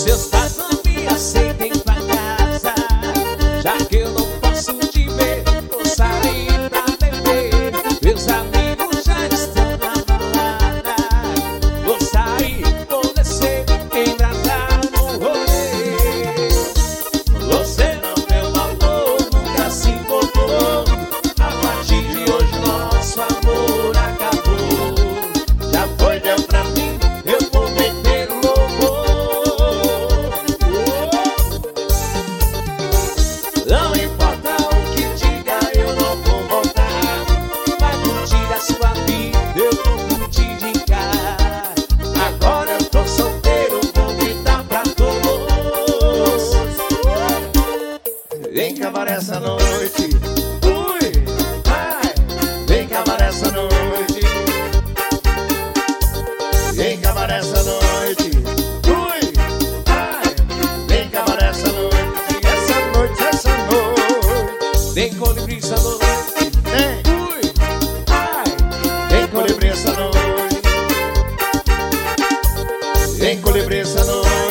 Seus pais não me aceitem pra casa, já que eu não posso te ver. Vou sair pra beber, meus amigos já estão na balada. Vou sair, vou descer, embrasar no rolê. Você não deu valor, nunca se importou. A partir de hoje nosso amor acabou. Já foi, deu pra mim, eu vou meter o louvor. Não importa o que diga, eu não vou voltar. Vai curtir a sua vida, eu vou curtir de cá. Agora eu tô solteiro, vou gritar pra todos. Vem acabar essa noite. Ui, ai, vem acabar essa noite. Vem acabar essa noite. Ui, ai, vem acabar essa noite. Essa noite, essa noite. Vem colibri essa noite. Vem, ui, ai, vem colibri essa noite. Vem colibri essa noite.